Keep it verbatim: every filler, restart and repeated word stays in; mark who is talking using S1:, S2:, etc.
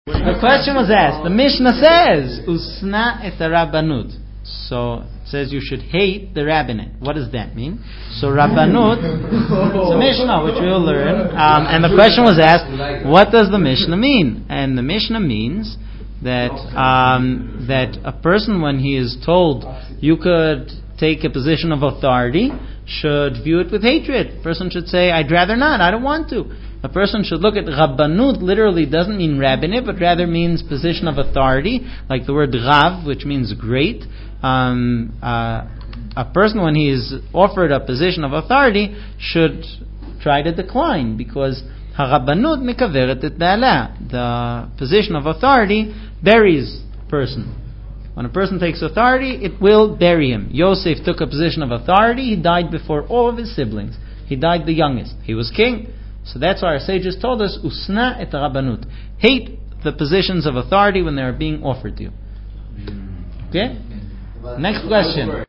S1: The question was asked. The Mishnah says, Usna et Rabbanut. So it says you should hate the rabbinate. What does that mean? So Rabbanut, it's a Mishnah which we will learn. Um, and the question was asked, what does the Mishnah mean? And the Mishnah means that um, that a person, when he is told you could take a position of authority, should view it with hatred. A person should say, I'd rather not, I don't want to. A person should look at Rabbanut, literally doesn't mean rabbinate, but rather means position of authority, like the word Rav, which means great. Um, uh, a person, when he is offered a position of authority, should try to decline, because Harabbanut mikaveret et ba'ala. The position of authority buries a person. When a person takes authority, it will bury him. Yosef took a position of authority. He died before all of his siblings. He died the youngest. He was king. So that's why our sages told us, Usna et Rabbanut. Hate the positions of authority when they are being offered to you. Okay? Next question.